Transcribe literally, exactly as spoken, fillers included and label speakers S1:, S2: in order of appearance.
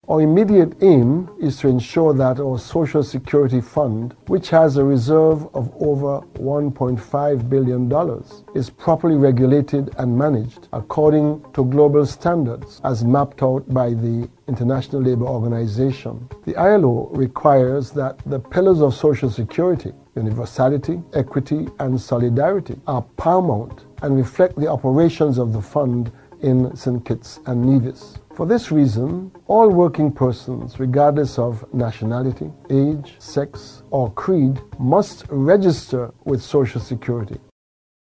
S1: Our immediate aim is to ensure that our Social Security Fund, which has a reserve of over one point five billion dollars, is properly regulated and managed according to global standards as mapped out by the International Labour Organization. The I L O requires that the pillars of Social Security, universality, equity, and solidarity, are paramount and reflect the operations of the fund in Saint Kitts and Nevis. For this reason, all working persons, regardless of nationality, age, sex, or creed, must register with Social Security